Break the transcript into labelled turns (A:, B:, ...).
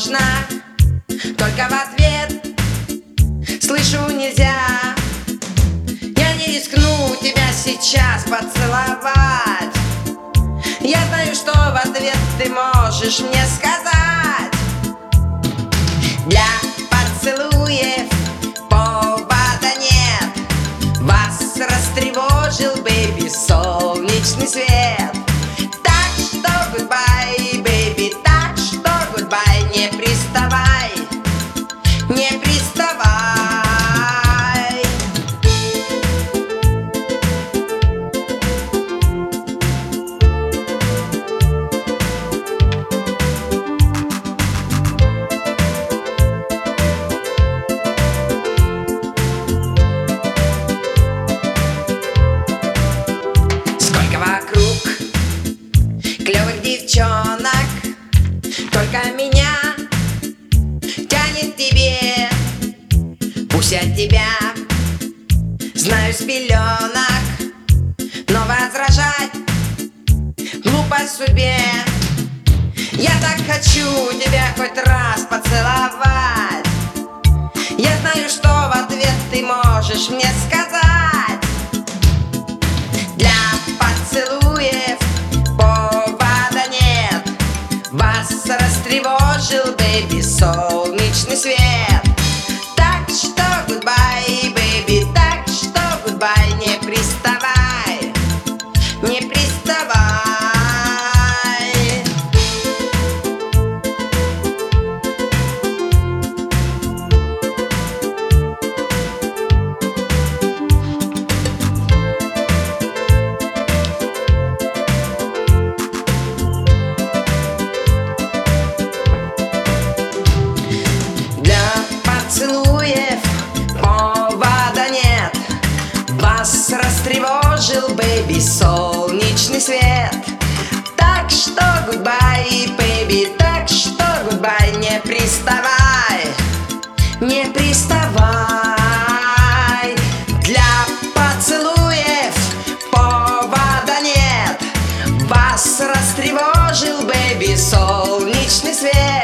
A: можно, только в ответ слышу нельзя. Я не рискну тебя сейчас поцеловать. Я знаю, что в ответ ты можешь мне сказать. Для поцелуев повода нет. Вас растревожил, бэйби, солнечный свет. Так что goodbye, бэйби, так что goodbye. Не приставай, не приставай. Клевых девчонок, только меня тянет к тебе. Пусть от тебя знаю с пеленок, но возражать глупо судьбе. Я так хочу тебя хоть раз поцеловать. Я знаю, что в ответ ты можешь мне сказать. Для поцелуев вас растревожил, бэйби, солнечный свет. Так что goodbye, бэйби, так что goodbye. Не приставай, не приставай. Поцелуев повода нет. Вас растревожил, бэйби, солнечный свет. Так что goodbye, бэйби, так что goodbye. Не приставай, не приставай. Для поцелуев повода нет. Вас растревожил, бэйби, солнечный свет.